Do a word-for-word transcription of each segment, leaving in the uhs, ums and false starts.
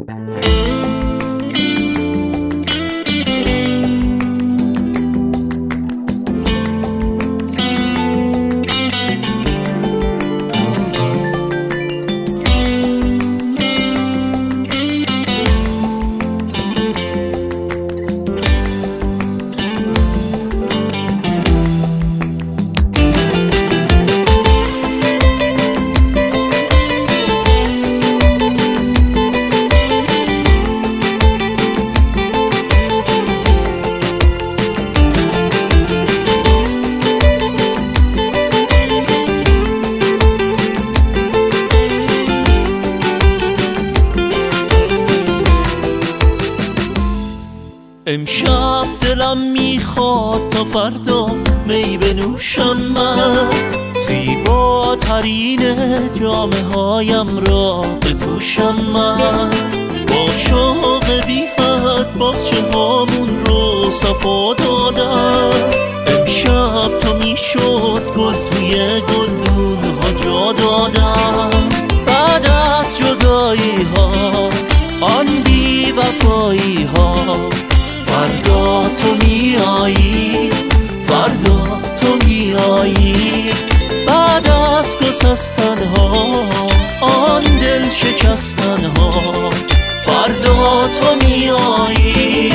امشب دلم میخواد تا فردا می بنوشم من، زیباترین جامه هایم را بپوشم من، با شوق بی حد باغچه هامون رو صفا دادم. امشب تو میشد گل توی گلدون ها جا دادم. بعد از جدایی ها آن بی وفایی ها فردا تو میایی، فردا تو میایی. بعد از گسستن ها آن دل شکستن ها فردا تو میایی.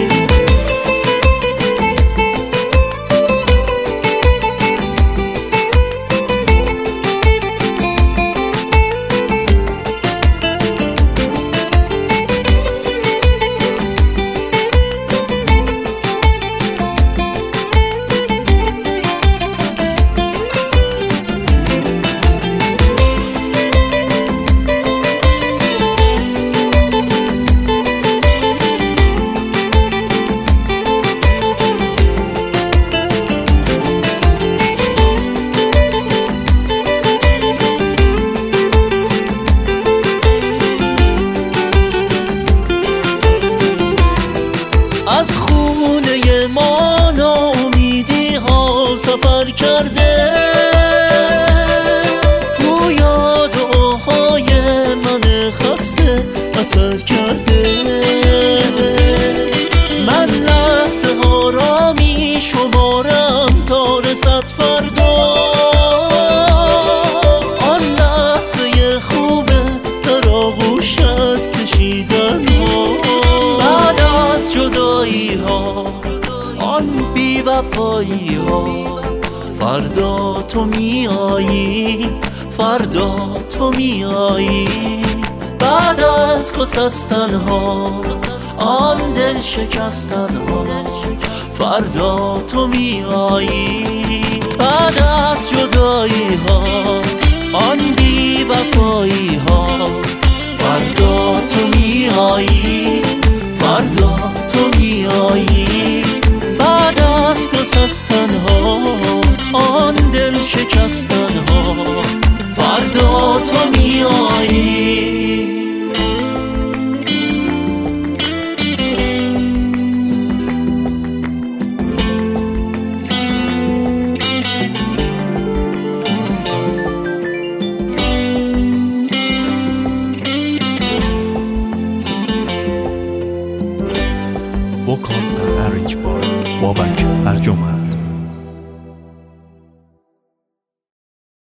از خونه ما ناامیدی ها سفر کرده، گویا دعاهای من خسته اثر کرده. من لحظه ها را می شمارم تا رسد فردا، آن لحظه خوبه در آغوشت کشیدن ها. بعد از جدایی ها آن بی وفایی ها فردا تو میایی، فردا تو میایی. بعد از گسستن ها آن دل شکستن ها فردا تو میایی. بعد از جدایی ها آن بی وفایی